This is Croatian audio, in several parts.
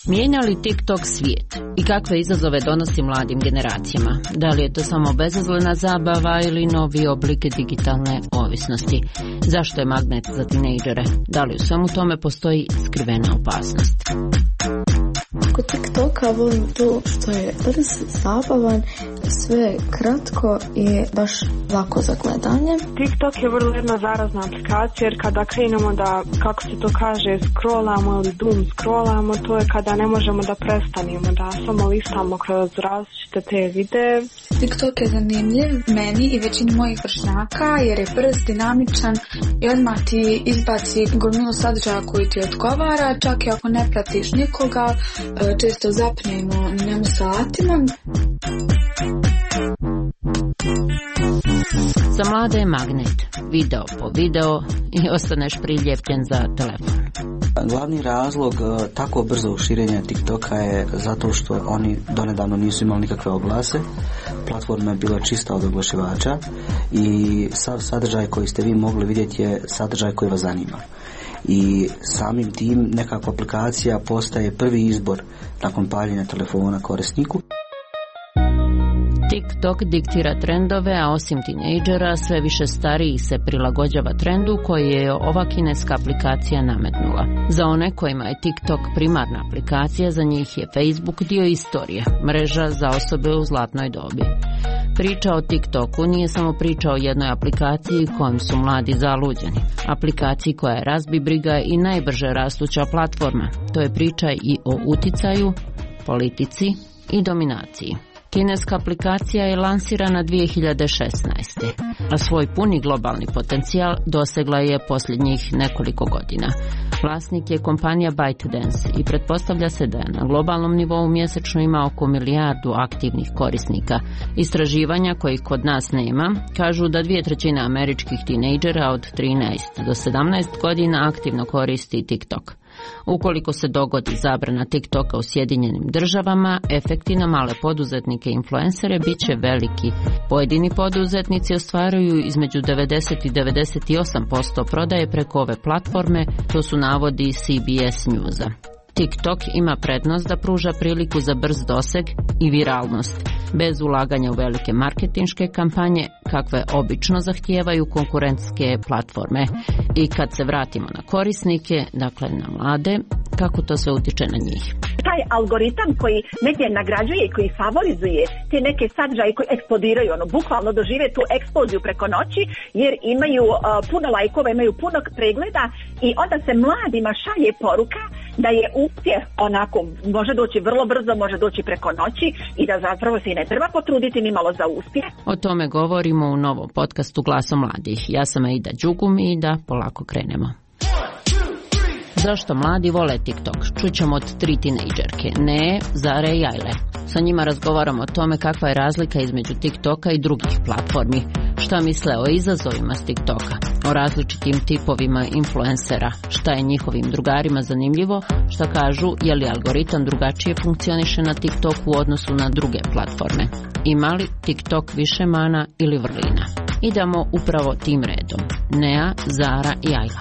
Mijenja li TikTok svijet i kakve izazove donosi mladim generacijama? Da li je to samo bezazlena zabava ili novi oblik digitalne ovisnosti? Zašto je magnet za tinejdžere? Da li u svemu tome postoji skrivena opasnost? Kod TikToka volim to što je brz, zabavan, sve kratko i baš lako za gledanje. TikTok je vrlo jedna zarazna aplikacija jer kada krenemo da, kako se to kaže, scrollamo ili doom scrollamo, to je kada ne možemo da prestanemo, da samo listamo kroz različite te videe. TikTok je zanimljiv meni i većini mojih vršnjaka jer je brz, dinamičan i odmah ti izbaci gomilu sadržaja koji ti odgovara, čak i ako ne pratiš nikoga, često zapnemo na njemu satima. Za mlade je magnet, video po video i ostaneš priljepljen za telefon. Glavni razlog tako brzo širenja TikToka je zato što oni donedavno nisu imali nikakve oglase. Platforma je bila čista od oglašivača i sav sadržaj koji ste vi mogli vidjeti je sadržaj koji vas zanima. I samim tim nekakva aplikacija postaje prvi izbor nakon paljenja telefona korisniku. TikTok diktira trendove, a osim tinejdžera sve više starijih se prilagođava trendu koji je ova kineska aplikacija nametnula. Za one kojima je TikTok primarna aplikacija, za njih je Facebook dio istorije, mreža za osobe u zlatnoj dobi. Priča o TikToku nije samo priča o jednoj aplikaciji kojom su mladi zaluđeni. Aplikaciji koja je razbibriga i najbrže rastuća platforma. To je priča i o uticaju, politici i dominaciji. Kineska aplikacija je lansirana 2016. a svoj puni globalni potencijal dosegla je posljednjih nekoliko godina. Vlasnik je kompanija ByteDance i pretpostavlja se da je na globalnom nivou mjesečno ima oko 1 milijardu aktivnih korisnika. Istraživanja koji kod nas nema kažu da 2/3 američkih tinejdžera od 13 do 17 godina aktivno koristi TikTok. Ukoliko se dogodi zabrana TikToka u Sjedinjenim Državama, efekti na male poduzetnike i influencere bit će veliki. Pojedini poduzetnici ostvaruju između 90 i 98% prodaje preko ove platforme, to su navodi CBS Newsa. TikTok ima prednost da pruža priliku za brz doseg i viralnost, bez ulaganja u velike marketinške kampanje, kakve obično zahtijevaju konkurentske platforme. I kad se vratimo na korisnike, dakle na mlade, kako to sve utiče na njih? Taj algoritam koji negdje nagrađuje i koji favorizuje te neke sadržaje koji eksplodiraju, bukvalno dožive tu eksploziju preko noći jer imaju puno lajkova, imaju puno pregleda i onda se mladima šalje poruka da je uspjeh onako, može doći vrlo brzo, može doći preko noći i da zapravo se i ne treba potruditi ni malo za uspjeh. O tome govorimo u novom podcastu Glasom mladih. Ja sam Aida Đugum i da polako krenemo. Zašto mladi vole TikTok? Čućemo od 3 tinejdžerke, Ne, Zare i Ajle. Sa njima razgovaramo o tome kakva je razlika između TikToka i drugih platformi, šta misle o izazovima s TikToka, o različitim tipovima influencera, šta je njihovim drugarima zanimljivo, šta kažu je li algoritam drugačije funkcioniše na TikToku u odnosu na druge platforme. Ima li TikTok više mana ili vrlina? Idemo upravo tim redom. Nea, Zara i Ajla.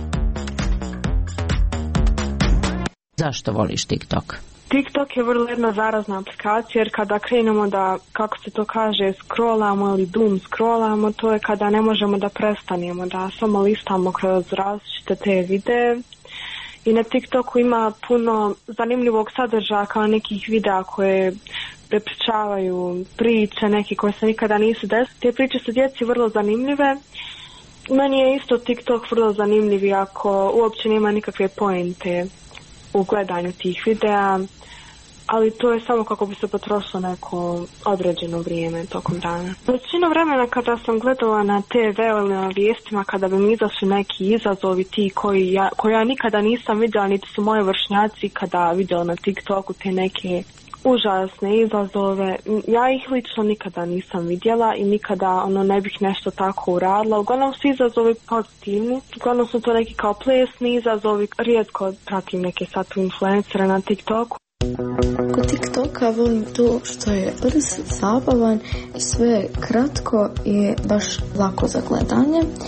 Zašto voliš TikTok? TikTok je vrlo jedna zarazna aplikacija jer kada krenemo da, kako se to kaže, scrollamo ili doom scrollamo, to je kada ne možemo da prestanemo, da samo listamo kroz različite te videe. I na TikToku ima puno zanimljivog sadržaja kao nekih videa koje prepričavaju priče, neke koje se nikada nisu desile. Te priče su djeci vrlo zanimljive. Meni je isto TikTok vrlo zanimljiv ako uopće nema nikakve pointe u gledanju tih videa, ali to je samo kako bi se potrošilo neko određeno vrijeme tokom dana. Većinu vremena kada sam gledala na TV ili na vijestima, kada bi mi izašli neki izazovi ti koji ja nikada nisam vidjela, niti su moji vršnjaci kada vidjeli na TikToku te neke užasne izazove, ja ih lično nikada nisam vidjela i nikada ne bih nešto tako uradila. Uglavnom su izazovi pozitivni, uglavnom su to neki kao plesni izazovi, rijetko pratim neke sad influencere na TikToku. Kod TikToka volim to što je brz, zabavan, sve kratko i baš lako za gledanje.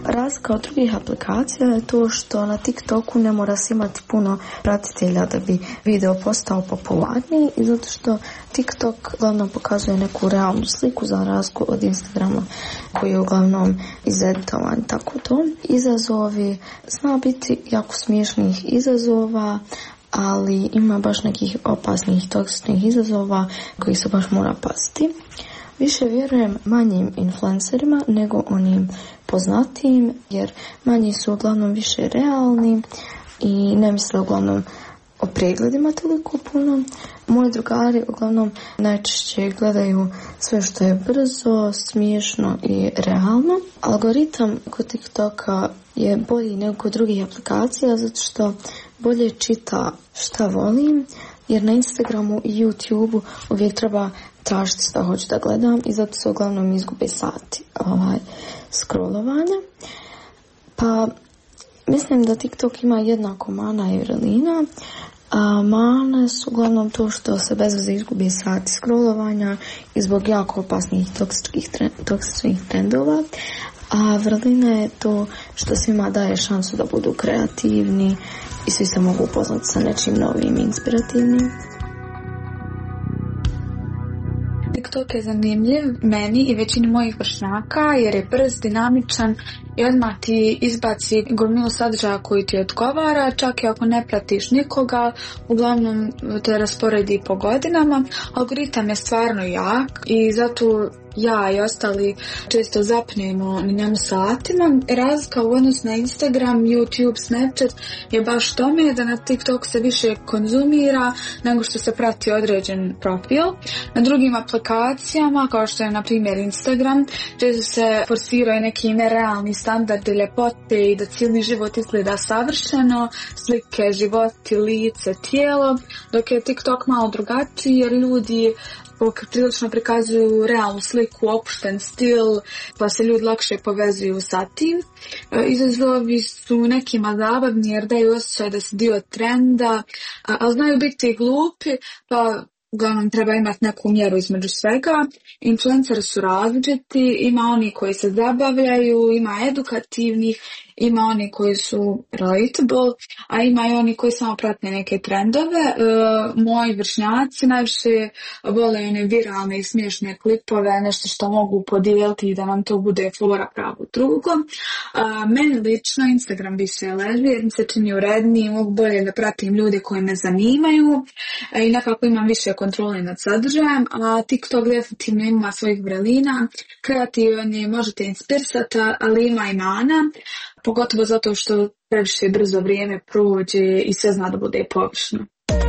Razlika od drugih aplikacija je to što na TikToku ne mora se imati puno pratitelja da bi video postao popularniji, i zato što TikTok uglavnom pokazuje neku realnu sliku za razliku od Instagrama koji je uglavnom izeditovan. Tako to. Izazovi, zna biti jako smiješnih izazova, ali ima baš nekih opasnih toksičnih izazova koji se baš mora paziti. Više vjerujem manjim influencerima nego onim poznatijim, jer manji su uglavnom više realni i ne misle uglavnom o pregledima toliko puno. Moji drugari uglavnom najčešće gledaju sve što je brzo, smiješno i realno. Algoritam kod TikToka je bolji nego kod drugih aplikacija zato što bolje čita šta volim, jer na Instagramu i YouTubeu uvijek treba tražiti šta hoću da gledam i zato se uglavnom izgube sati scrollovanja. Pa mislim da TikTok ima jednako mana i vrlina. A mane su uglavnom to što se bez veze izgubi sati scrollovanja i zbog jako opasnih toksičnih trendova. A vrlina je to što svima daje šansu da budu kreativni i svi se mogu upoznati sa nečim novim i inspirativnim. TikTok je zanimljiv meni i većini mojih vršnjaka jer je brz, dinamičan i odmah ti izbaci gomilu sadržaja koji ti odgovara, čak i ako ne pratiš nikoga, uglavnom te rasporedi po godinama. Algoritam je stvarno jak i zato ja i ostali često zapnemo na njemu satima. Razlika u odnosu na Instagram, YouTube, Snapchat je baš tome da na TikTok se više konzumira nego što se prati određen profil. Na drugim aplikacijama, kao što je na primjer Instagram, često se forsiraju neki nerealni standardi ljepote i da cijeli život izgleda savršeno, slike, životi, lice, tijelo, dok je TikTok malo drugačiji jer ljudi prilično prikazuju realnu sliku, opušten stil, pa se ljudi lakše povezuju sa tim. Izazovi su nekima zabavni jer daju osjećaj da se dio trenda, ali znaju biti glupi, pa uglavnom treba imati neku mjeru između svega. Influenceri su različiti, ima oni koji se zabavljaju, ima edukativnih, ima oni koji su relatable, a ima i oni koji samo prate neke trendove. Moji vršnjaci najviše vole one viralne i smiješne klipove, nešto što mogu podijeliti i da nam to bude fora pravo drugo. Meni lično Instagram više leži jer mi se čini uredniji, mogu bolje da pratim ljude koji me zanimaju i nekako imam više kontrole nad sadržajem, a TikTok definitivno ima svojih vrelina, kreativan je, možete inspirisati, ali ima i mana, pogotovo zato što previše brzo vrijeme prođe i sve zna da bude površno.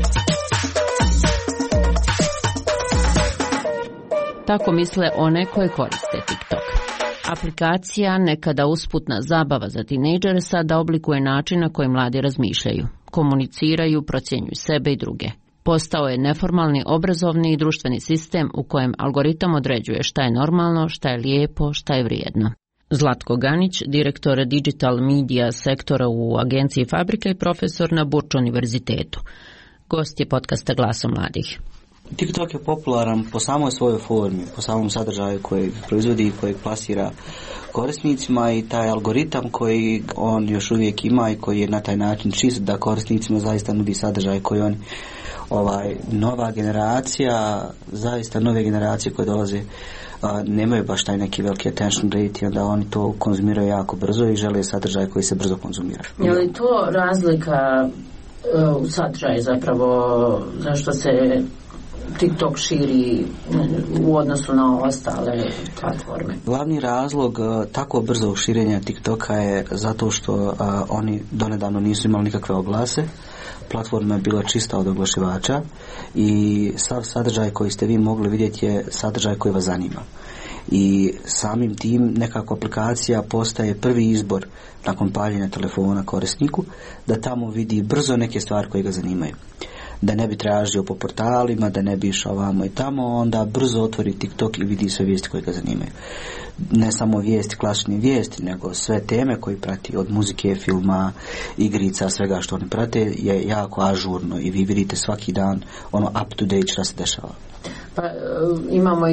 Tako misle one koje koriste TikTok. Aplikacija, nekada usputna zabava za tinejdžere, sada oblikuje način na koji mladi razmišljaju, komuniciraju, procjenjuju sebe i druge. Postao je neformalni obrazovni i društveni sistem u kojem algoritam određuje šta je normalno, šta je lijepo, šta je vrijedno. Zlatko Ganić, direktor Digital Media sektora u agenciji Fabrika i profesor na Burč univerzitetu. Gost je podcasta Glasom mladih. TikTok je popularan po samoj svojoj formi, po samom sadržaju koji proizvodi i koji plasira korisnicima i taj algoritam koji on još uvijek ima i koji je na taj način čist da korisnicima zaista nudi sadržaj koji oni nova generacija, zaista nove generacije koje dolaze nemaju baš taj neki veliki attention rate i onda oni to konzumiraju jako brzo i žele sadržaj koji se brzo konzumira. Je li to razlika u sadržaju zapravo zašto se TikTok širi u odnosu na ostale platforme? Glavni razlog tako brzog širenja TikToka je zato što oni donedavno nisu imali nikakve oglase. Platforma je bila čista od oglašivača i sav sadržaj koji ste vi mogli vidjeti je sadržaj koji vas zanima. I samim tim nekako aplikacija postaje prvi izbor nakon paljenja telefona korisniku da tamo vidi brzo neke stvari koje ga zanimaju. Da ne bi tražio po portalima, da ne bi išao ovamo i tamo, onda brzo otvori TikTok i vidi sve vijesti koje ga zanimaju. Ne samo vijesti, klasične vijesti, nego sve teme koje prati, od muzike, filma, igrica, svega što oni prate je jako ažurno i vi vidite svaki dan up to date šta se dešava. Pa imamo i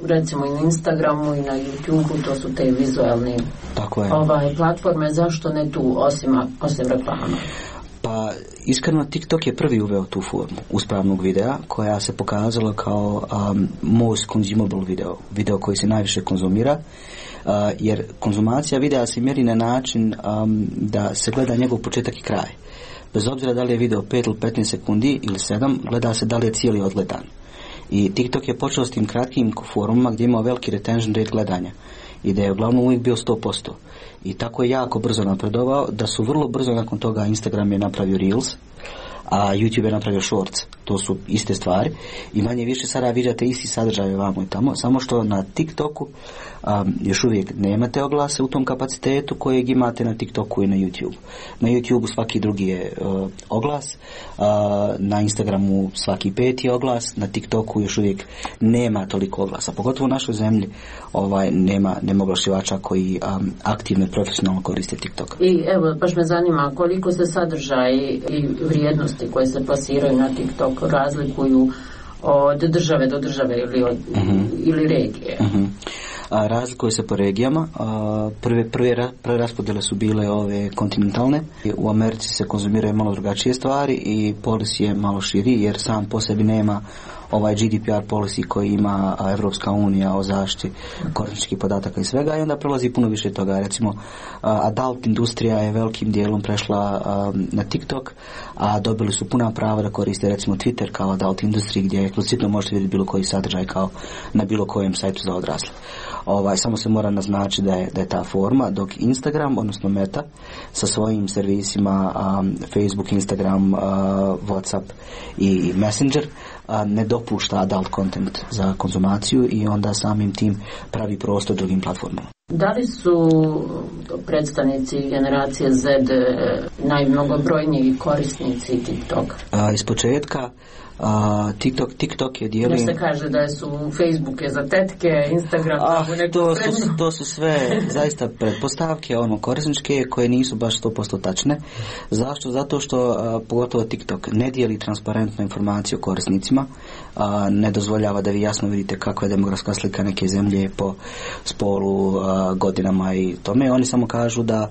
recimo i na Instagramu i na YouTubeu, to su te vizualne platforme, zašto ne tu osim reklama? Pa iskreno TikTok je prvi uveo tu formu uspravnog videa koja se pokazala kao most consumable video koji se najviše konzumira, jer konzumacija videa se mjeri na način da se gleda njegov početak i kraj. Bez obzira da li je video 5 ili 15 sekundi ili 7, gleda se da li je cijeli odgledan. I TikTok je počeo s tim kratkim forumima gdje imao veliki retention rate gledanja i da je uglavnom uvijek bio 100%. I tako je jako brzo napredovao da su vrlo brzo nakon toga Instagram je napravio Reels, a YouTube je napravio Shorts. To su iste stvari i manje više sada vidite isti sadržaj ovamo i tamo, samo što na TikToku još uvijek nemate oglase u tom kapacitetu kojeg imate na TikToku i na YouTube. Na YouTube svaki drugi je oglas, na Instagramu svaki 5. oglas, na TikToku još uvijek nema toliko oglasa, pogotovo u našoj zemlji nema oglašivača koji aktivno i profesionalno koriste TikTok. I evo, baš me zanima koliko se sadržaj i vrijednosti koje se plasiraju na TikTok razlikuju od države do države ili regije. Razlikuju se po regijama. Prve raspodjele su bile ove kontinentalne. U Americi se konzumiraju malo drugačije stvari i policy je malo širi jer sam po sebi nema ovaj GDPR policy koji ima Evropska unija o zaštiti korisničkih podataka i svega, i onda prelazi puno više toga. Recimo, adult industrija je velikim dijelom prešla na TikTok, a dobili su puna prava da koriste recimo Twitter kao adult industriji gdje eksplicitno možete vidjeti bilo koji sadržaj kao na bilo kojem sajtu za odrasle. Samo se mora naznačiti da je ta forma, dok Instagram, odnosno Meta, sa svojim servisima Facebook, Instagram, WhatsApp i Messenger ne dopušta adult content za konzumaciju i onda samim tim pravi prostor drugim platformama. Da li su predstavnici generacije Z najmnogobrojniji korisnici TikTok? Iz početka TikTok je dijelio... Nešto se kaže da su Facebook je za tetke, Instagram... To su sve zaista pretpostavke, korisničke, koje nisu baš 100% tačne. Zašto? Zato što pogotovo TikTok ne dijeli transparentnu informaciju o korisnicima, ne dozvoljava da vi jasno vidite kakva je demografska slika neke zemlje po spolu, godinama i tome. Oni samo kažu da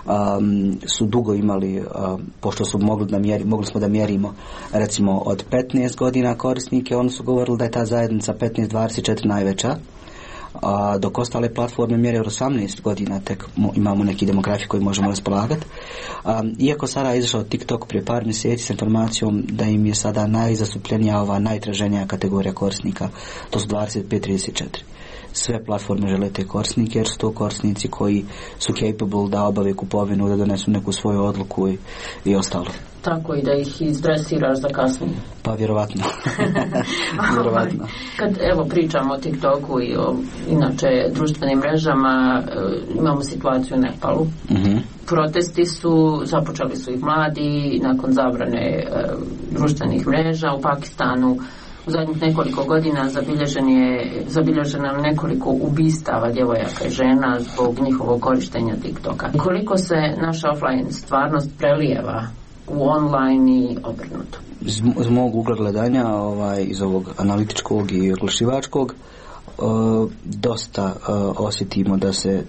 su dugo imali, pošto su mogli smo da mjerimo recimo od 15 godina korisnike, oni su govorili da je ta zajednica 15-24 najveća, dok ostale platforme mjere od 18 godina tek imamo neki demografij koji možemo raspolagati. Iako sada je izašao TikTok prije par mjeseci s informacijom da im je sada najzastupljenija najtraženija kategorija korisnika, to su 25-34. Sve platforme žele te korisnike jer su to korisnici koji su capable da obave kupovinu, da donesu neku svoju odluku i ostalo. Tako i da ih izdresiraš za kasnije. Pa vjerovatno. Vjerovatno. Kad pričamo o TikToku i o inače društvenim mrežama, imamo situaciju u Nepalu. Protesti započeli su ih mladi nakon zabrane društvenih mreža. U Pakistanu u zadnjih nekoliko godina zabilježeno nekoliko ubistava djevojaka i žena zbog njihovog korištenja TikToka. Koliko se naša offline stvarnost prelijeva u online i obrnuto? Iz mog ugla gledanja, iz ovog analitičkog i oglašivačkog, dosta osjetimo da se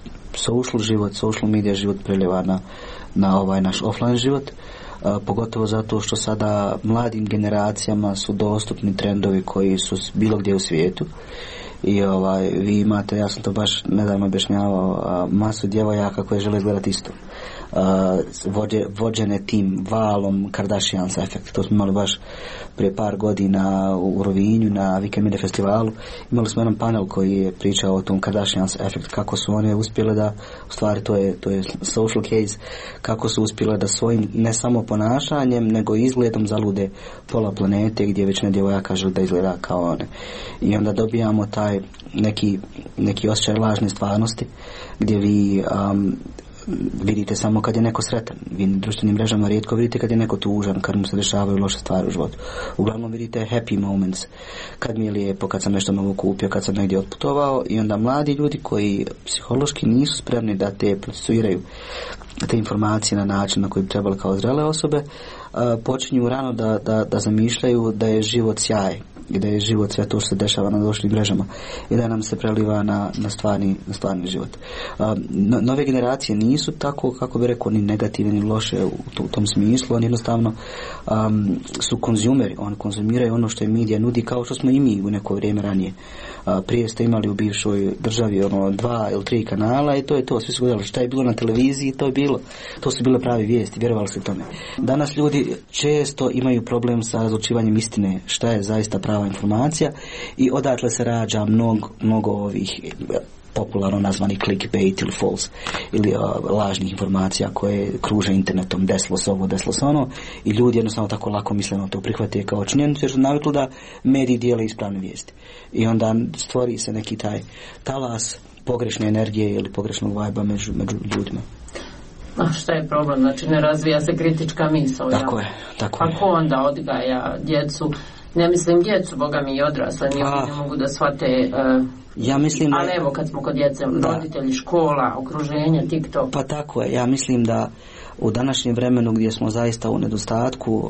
social media život prelijeva na ovaj naš offline život. Pogotovo zato što sada mladim generacijama su dostupni trendovi koji su bilo gdje u svijetu i vi imate, ja sam to baš nedavno objašnjavao, masu djevojaka koje žele gledati isto. Vođene tim valom Kardashians efekt. To smo imali baš prije par godina u Rovinju na Weekend Media festivalu. Imali smo jedan panel koji je pričao o tom Kardashians efekt, kako su one uspjele da, u stvari to je social case, kako su uspjele da svojim ne samo ponašanjem nego izgledom zalude pola planete gdje većina djevojaka žele da izgleda kao one. I onda dobijamo taj neki osjećaj lažne stvarnosti gdje vi vidite samo kad je neko sretan. Vi na društvenim mrežama rijetko vidite kad je neko tužan, kad mu se dešavaju loše stvari u životu. Uglavnom vidite happy moments, kad mi je lijepo, kad sam nešto novo kupio, kad sam negdje otputovao, i onda mladi ljudi koji psihološki nisu spremni da te procesuiraju te informacije na način na koji bi trebali kao zrele osobe, počinju rano da zamišljaju da je život sjaj i da je život sve to što se dešava na društvenim mrežama i da nam se preliva na stvarni život. Nove generacije nisu tako, kako bi rekao, ni negativne ni loše u tom smislu, oni jednostavno su konzumeri, oni konzumiraju ono što je medija nudi, kao što smo i mi u neko vrijeme ranije. Prije ste imali u bivšoj državi 2 ili 3 kanala i to je to, svi su gledali šta je bilo na televiziji, to su bile pravi vijesti, vjerovali se tome. Danas ljudi često imaju problem sa razlučivanjem istine, šta je zaista prava informacija i odatle se rađa mnogo ovih popularno nazvani clickbait ili false ili lažnih informacija koje kruže internetom, desilo se ovo, desilo se ono, i ljudi jednostavno tako lako misleno to prihvate kao činjenicu jer su navikli da mediji dijele ispravne vijesti i onda stvori se neki taj talas pogrešne energije ili pogrešnog vajba među ljudima. A šta je problem? Znači ne razvija se kritička misao. Tako je. Kako onda odgaja djecu? Ne mislim djecu, boga mi i odrasle, ne mogu da shvate. Ja mislim da... Ali evo kad smo kod djece, roditelji, škola, okruženje, TikTok. Pa tako je, ja mislim da u današnjem vremenu gdje smo zaista u nedostatku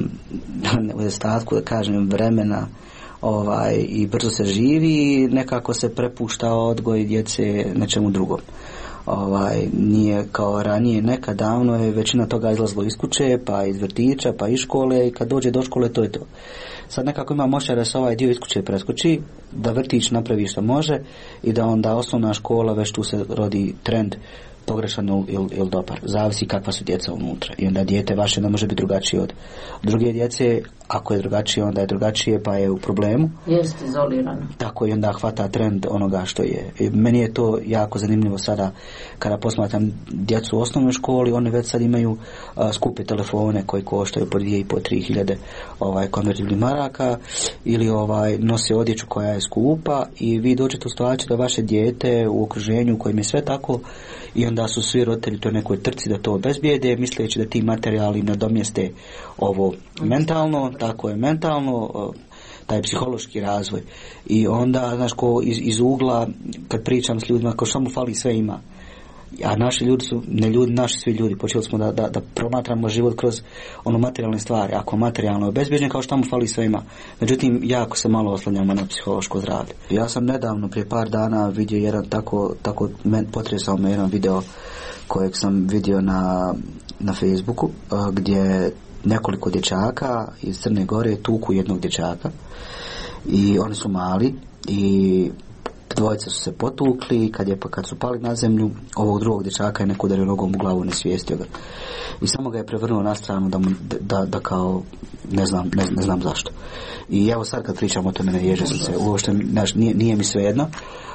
da kažem vremena i brzo se živi, nekako se prepušta odgoj djece nečemu drugom. Nije kao ranije, nekad davno je većina toga izlazilo iz kuće, pa iz vrtića, pa iz škole i kad dođe do škole to je to. Sad nekako ima moća da se ovaj dio iz kuće preskoči, da vrtić napravi što može i da onda osnovna škola već tu se rodi trend pogrešan ili dobar. Zavisi kakva su djeca unutra. I onda dijete vaše ne može biti drugačije od druge djece. Ako je drugačije, onda je drugačije, pa je u problemu. Jeste izolirano. Tako i onda hvata trend onoga što je. I meni je to jako zanimljivo sada kada posmatram djecu u osnovnoj školi, oni već sad imaju skupe telefone koji koštaju po 2.500-3 hiljade konvertibilnih maraka ili nose odjeću koja je skupa i vi dođete u situaciju da vaše dijete u okruženju u kojem je sve tako i onda su svi roditelji to nekoj trci da to obezbijede, misleći da ti materijali nadomjeste ovo mentalno, tako je mentalno, taj psihološki razvoj. I onda, znaš, ko iz ugla, kad pričam s ljudima, kao što mu fali sve ima. A naši ljudi su, ne ljudi, naši svi ljudi, počeli smo da promatramo život kroz materijalne stvari. Ako materijalno je obezbjeđen, kao što mu fali sve ima. Međutim, jako se malo oslanjamo na psihološko zdravlje. Ja sam nedavno, prije par dana, vidio jedan tako potresao me jedan video kojeg sam vidio na Facebooku, gdje nekoliko dječaka iz Crne Gore tuku jednog dječaka i oni su mali i dvojica su se potukli, kad su pali na zemlju, ovog drugog dječaka je neko udario nogom u glavu, nesvijestio ga i samo ga je prevrnuo na stranu da kao ne znam zašto. I evo sad kad pričam o tome ne ježe sam se, uopšte nije mi svejedno.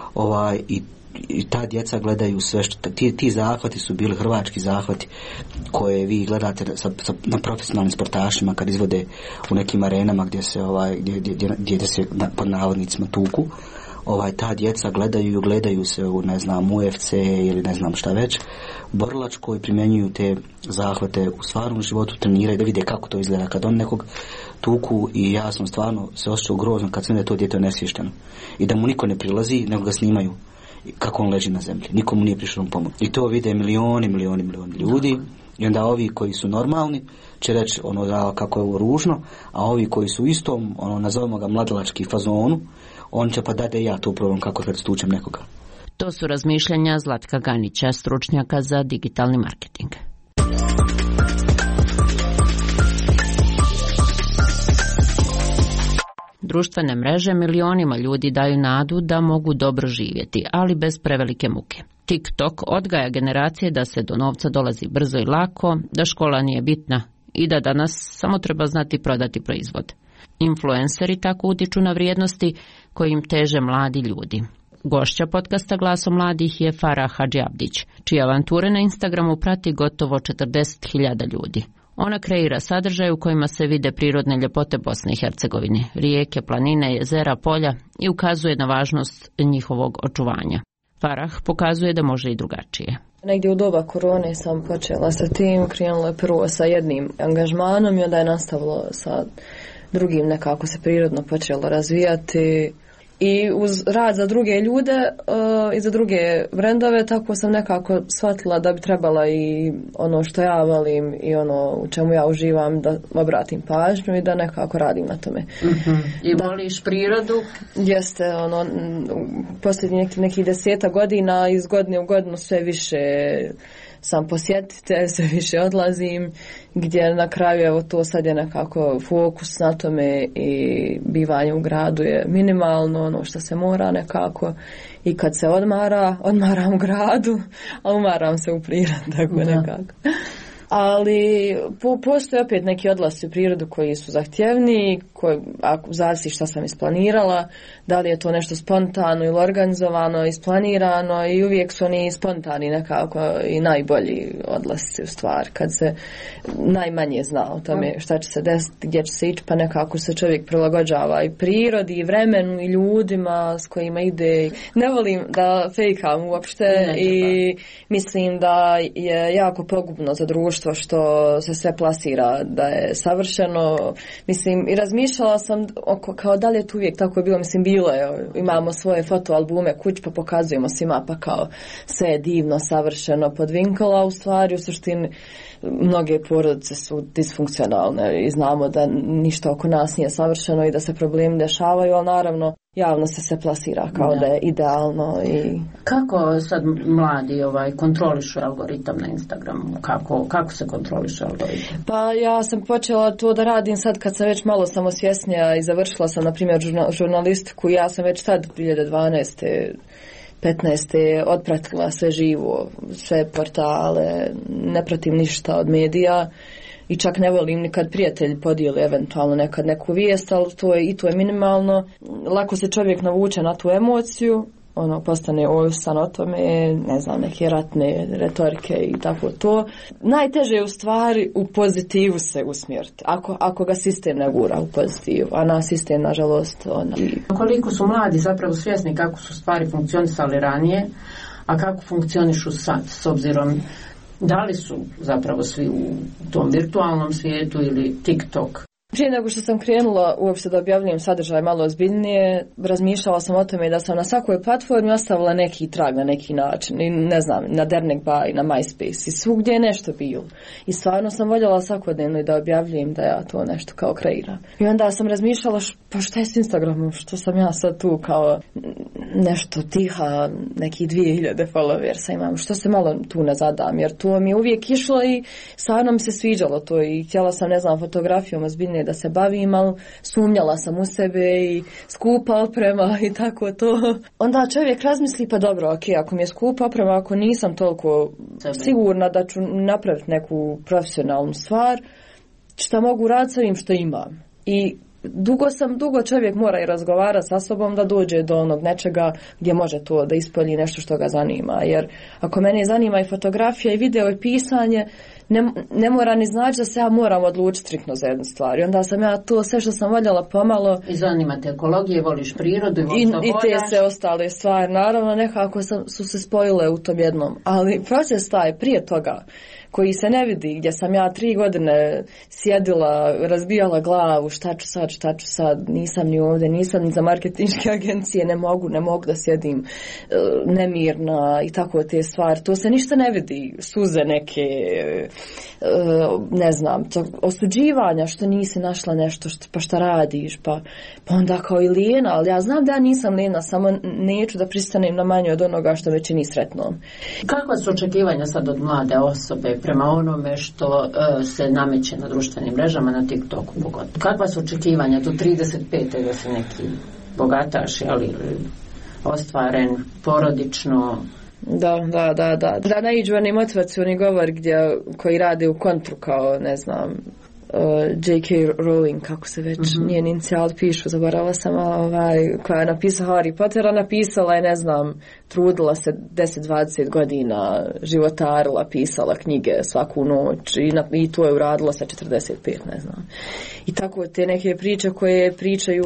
I ta djeca gledaju sve što ti zahvati su bili hrvački zahvati koje vi gledate na profesionalnim sportašima kad izvode u nekim arenama gdje se pod navodnicima tuku. Ta djeca gledaju se u UFC ili ne znam šta već borilačko i primjenjuju te zahvate u stvarnom životu, treniraju da vide kako to izgleda kad on nekog tuku i ja sam stvarno se osjećao grozno kad sam da je to dijete nesvješteno i da mu niko ne prilazi nego ga snimaju kako on leži na zemlji, nikomu nije prišao pomoć. I to vide milioni ljudi i onda ovi koji su normalni će reći kako je ovo ružno, a ovi koji su u istom, nazovemo ga mladalački fazonu, on će pa dati ja to problem kako kad stučem nekoga. To su razmišljanja Zlatka Ganića, stručnjaka za digitalni marketing. Društvene mreže milionima ljudi daju nadu da mogu dobro živjeti, ali bez prevelike muke. TikTok odgaja generacije da se do novca dolazi brzo i lako, da škola nije bitna i da danas samo treba znati prodati proizvod. Influenceri tako utiču na vrijednosti kojim teže mladi ljudi. Gošća podcasta Glasom mladih je Farah Hadžiabdić, čije avanture na Instagramu prati gotovo 40.000 ljudi. Ona kreira sadržaj u kojima se vide prirodne ljepote Bosne i Hercegovine, rijeke, planine, jezera, polja i ukazuje na važnost njihovog očuvanja. Farah pokazuje da može i drugačije. Negdje u doba korone sam počela sa tim, krenulo je prvo sa jednim angažmanom i onda je nastavilo sa drugim, nekako se prirodno počelo razvijati i uz rad za druge ljude i za druge brendove, tako sam nekako shvatila da bi trebala i ono što ja volim i ono u čemu ja uživam da obratim pažnju i da nekako radim na tome. I voliš prirodu? Jeste, ono, posljednjih nekih 10 godina iz godine u godinu sve više sam posjetitelj, sve više odlazim, gdje na kraju evo to sad je nekako fokus na tome i bivanje u gradu je minimalno, ono što se mora nekako, i kad se odmaram u gradu, a umaram se u prirodi, tako nekako. Ali postoje opet neki odlasci u prirodu koji su zahtjevni, ako zavisi šta sam isplanirala, da li je to nešto spontano ili organizovano, isplanirano, i uvijek su oni spontani nekako i najbolji odlasci u stvari, kad se najmanje zna o tome šta će se desiti, gdje će se ići, pa nekako se čovjek prilagođava i prirodi, i vremenu, i ljudima s kojima ide. Ne volim da fejkam uopšte i mislim da je jako pogubno za društvo što se sve plasira da je savršeno. Mislim, i razmišljala sam kao da li je to uvijek tako je bilo. Mislim, bilo je, imamo svoje fotoalbume kuć pa pokazujemo svima pa kao sve je divno, savršeno, podvinkala, u stvari u suštini mnoge porodice su disfunkcionalne i znamo da ništa oko nas nije savršeno i da se problemi dešavaju, ali naravno javno se sve plasira kao da je idealno. I kako sad mladi kontrolišu algoritam na Instagramu? Kako se kontroliše algoritam? Pa ja sam počela to da radim sad kad sam već malo samosvjesnija i završila sam na primjer žurnalistiku. Ja sam već sad 2012. 15. otpratila sve živo, sve portale, ne pratim ništa od medija i čak ne volim nikad prijatelji podijeli eventualno nekad neku vijest, ali to je minimalno. Lako se čovjek navuče na tu emociju, postane ovisan o tome, ne znam, neke ratne retorike i tako to. Najteže je u stvari u pozitivu se usmjeriti, ako ga sistem ne gura u pozitivu, a na sistem, nažalost, Koliko su mladi zapravo svjesni kako su stvari funkcionisali ranije, a kako funkcionišu sad, s obzirom da li su zapravo svi u tom virtualnom svijetu ili TikTok? Prije nego što sam krenula uopšte da objavljujem sadržaj malo ozbiljnije, razmišljala sam o tome da sam na svakoj platformi ostavila neki trag na neki način. I ne znam, na Dernek Bay, na MySpace i svugdje je nešto bilo. I stvarno sam voljela svakodnevno da objavljujem da ja to nešto kao kreiram. I onda sam razmišljala pa šta je s Instagramom, što sam ja sad tu kao nešto tiha, neki 2000 followersa imam, što se malo tu ne zadam, jer to mi je uvijek išlo i stvarno mi se sviđalo to i htjela sam, ne znam, fotografijom ozbiljnije da se bavim, ali sumnjala sam u sebe i skupa oprema i tako to. Onda čovjek razmisli, pa dobro, ok, ako mi je skupa oprema, ako nisam toliko sigurna da ću napraviti neku profesionalnu stvar, šta mogu raditi sa ovim što imam. I dugo čovjek mora i razgovarati sa sobom da dođe do onog nečega gdje može to da ispolji nešto što ga zanima. Jer ako mene zanima i fotografija i video i pisanje, ne mora ni znači da se ja moram odlučiti striktno za jednu stvar. I onda sam ja to sve što sam voljela pomalo... I zanima te ekologije, voliš prirodu i te se ostale stvari. Naravno, nekako su se spojile u tom jednom. Ali proces taj prije toga, koji se ne vidi, gdje sam ja 3 godine sjedila, razbijala glavu, šta ću sad, nisam ni ovdje, nisam ni za marketinške agencije, ne mogu da sjedim nemirna i tako te stvari. To se ništa ne vidi, suze neke, ne znam, osuđivanja što nisi našla nešto, pa šta radiš, pa onda kao i lijena, ali ja znam da ja nisam lijena, samo neću da pristanem na manje od onoga što me čini sretnom. Kakva su očekivanja sad od mlade osobe prema onome što se nameće na društvenim mrežama, na TikToku pogotovo? Kakva su očekivanja do 35. da se neki bogataš, ali ostvaren, porodično? Da naiđu oni motivacioni govor koji rade u kontru kao, ne znam, J.K. Rowling, kako se već njeni inicijal pišu, zaboravila sam, koja je napisala Harry Pottera, napisala je, ne znam, trudila se 10-20 godina, životarila, pisala knjige svaku noć i to je uradila sa 45, ne znam. I tako te neke priče koje pričaju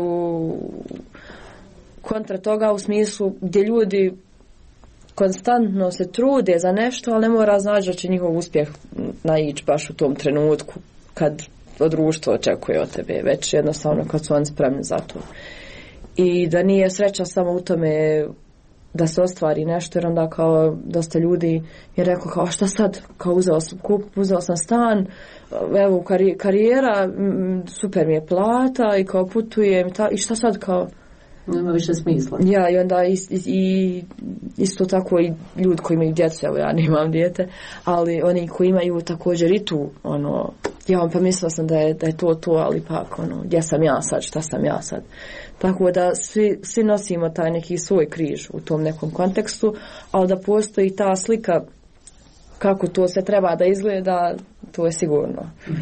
kontra toga u smislu gdje ljudi konstantno se trude za nešto, ali ne mora znači da će njihov uspjeh naići baš u tom trenutku kad društvo očekuje od tebe, već jednostavno kad su oni spremni za to. i da nije sreća samo u tome da se ostvari nešto, jer onda kao dosta ljudi je rekao kao šta sad, kao uzeo sam stan, evo karijera, super mi je plata i kao putujem i šta sad kao nema više smisla. Ja, i onda isto tako i ljudi koji imaju djecu, evo ja nemam dijete, ali oni koji imaju također i tu ja pa mislila sam da je to, ali pak gdje sam ja sad, šta sam ja sad. Tako da svi nosimo taj neki svoj križ u tom nekom kontekstu, ali da postoji ta slika kako to se treba da izgleda, to je sigurno.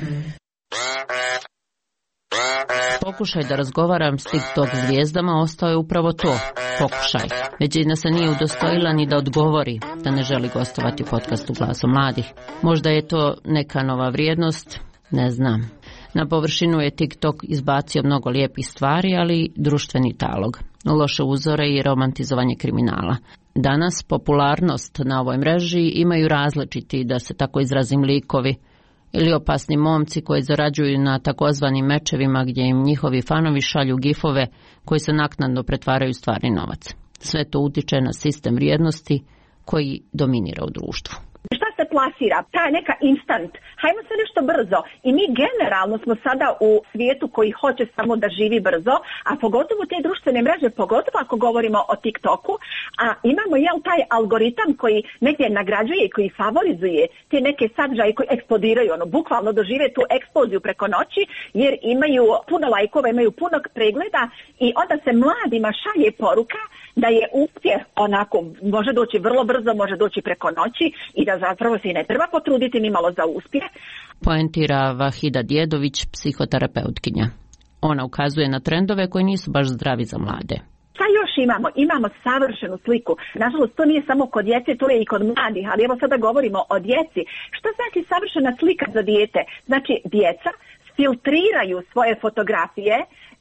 Pokušaj da razgovaram s TikTok zvijezdama ostao je upravo to, pokušaj. Većina se nije udostojila ni da odgovori da ne želi gostovati u podcastu Glasom mladih. Možda je to neka nova vrijednost, ne znam. Na površinu je TikTok izbacio mnogo lijepih stvari, ali društveni talog, loše uzore i romantizovanje kriminala. Danas popularnost na ovoj mreži imaju različiti, da se tako izrazim, likovi ili opasni momci koji zarađuju na takozvanim mečevima gdje im njihovi fanovi šalju gifove koji se naknadno pretvaraju u stvarni novac. Sve to utiče na sistem vrijednosti koji dominira u društvu. Šta se plasira? Ta neka instant. Hajmo se nešto brzo. I mi generalno smo sada u svijetu koji hoće samo da živi brzo, a pogotovo te društvene mreže, pogotovo ako govorimo o TikToku, a imamo taj algoritam koji negdje nagrađuje i koji favorizuje te neke sadržaje koji eksplodiraju, bukvalno dožive tu eksploziju preko noći, jer imaju puno lajkova, imaju puno pregleda i onda se mladima šalje poruka da je uspjeh onako, može doći vrlo brzo, može doći preko noći i da zapravo se i ne treba potruditi ni malo za uspjeh. Poentira Vahida Djedović, psihoterapeutkinja. Ona ukazuje na trendove koji nisu baš zdravi za mlade. Šta još imamo? Imamo savršenu sliku. Nažalost, to nije samo kod djece, to je i kod mladih, ali evo sada govorimo o djeci. Šta znači savršena slika za dijete? Znači, djeca filtriraju svoje fotografije,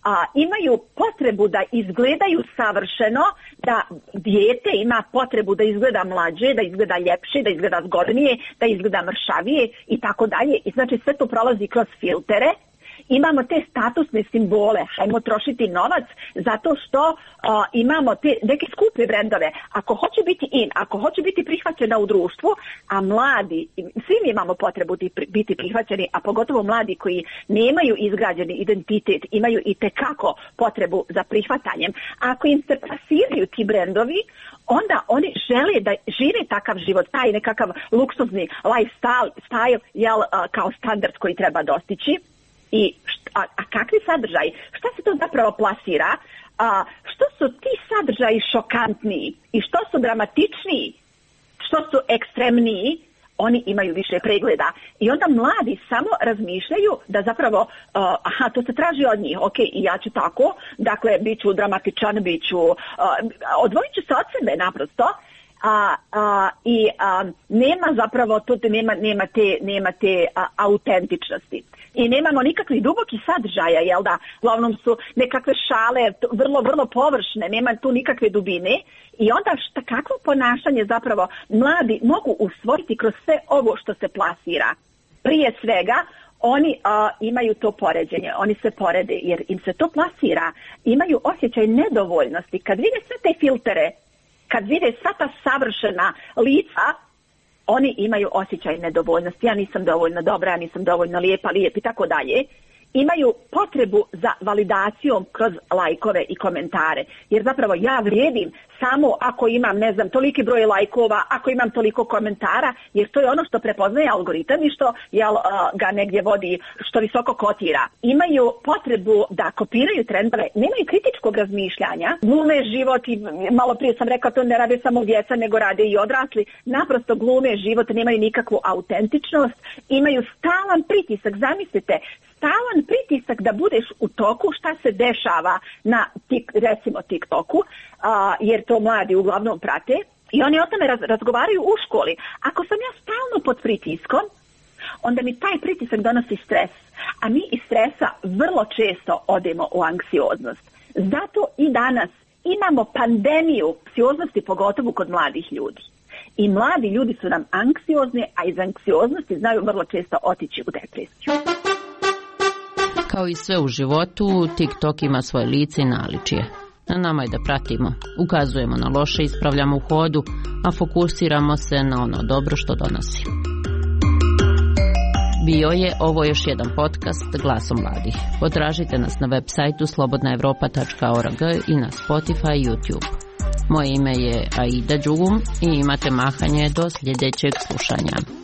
imaju potrebu da izgledaju savršeno, da dijete ima potrebu da izgleda mlađe, da izgleda ljepše, da izgleda zgodnije, da izgleda mršavije i tako dalje. I znači sve to prolazi kroz filtere. Imamo te statusne simbole, hajmo trošiti novac zato što imamo te neke skupe brendove. Ako hoće biti ako hoće biti prihvaćena u društvu, a mladi, svi mi imamo potrebu biti prihvaćeni, a pogotovo mladi koji nemaju izgrađeni identitet, imaju i tekako potrebu za prihvatanjem. Ako im se plasiraju ti brendovi, onda oni žele da žive takav život, taj nekakav luksuzni lifestyle, kao standard koji treba dostići. A kakvi sadržaji? Šta se to zapravo plasira? Što su ti sadržaji šokantniji i što su dramatičniji, što su ekstremniji, oni imaju više pregleda. I onda mladi samo razmišljaju da zapravo, to se traži od njih, ok, i ja ću tako, dakle, bit ću dramatičan, odvojit ću se od sebe naprosto, nema zapravo, nema te autentičnosti. I nemamo nikakvih dubokih sadržaja, jel da? Uglavnom su nekakve šale, vrlo, vrlo površne, nema tu nikakve dubine. I onda kakvo ponašanje zapravo mladi mogu usvojiti kroz sve ovo što se plasira? Prije svega, oni imaju to poređenje, oni se porede jer im se to plasira. Imaju osjećaj nedovoljnosti. Kad vide sve te filtere, kad vide sva ta savršena lica, oni imaju osjećaj nedovoljnosti. Ja nisam dovoljno dobra, ja nisam dovoljno lijep i tako dalje. Imaju potrebu za validacijom kroz lajkove i komentare. Jer zapravo ja vrijedim samo ako imam, toliki broj lajkova, ako imam toliko komentara, jer to je ono što prepoznaje algoritam i što ga negdje vodi, što visoko kotira. Imaju potrebu da kopiraju trendove, nemaju kritičkog razmišljanja, glume život i malo prije sam rekao, to ne rade samo djeca, nego rade i odrasli. Naprosto glume život, nemaju nikakvu autentičnost, imaju stalan pritisak, zamislite, stalan pritisak da budeš u toku šta se dešava na recimo TikToku, jer to mladi uglavnom prate i oni o tome razgovaraju u školi. Ako sam ja stalno pod pritiskom, onda mi taj pritisak donosi stres, a mi iz stresa vrlo često odemo u anksioznost. Zato i danas imamo pandemiju anksioznosti, pogotovo kod mladih ljudi. I mladi ljudi su nam anksiozni, a iz anksioznosti znaju vrlo često otići u depresiju. Kao i sve u životu, TikTok ima svoje lice i naličje. Na nama je da pratimo, ukazujemo na loše, ispravljamo u hodu, a fokusiramo se na ono dobro što donosi. Bio je ovo još jedan podcast Glasom mladih. Potražite nas na web sajtu slobodnaevropa.org i na Spotify i YouTube. Moje ime je Aida Đugum i imate mahanje do sljedećeg slušanja.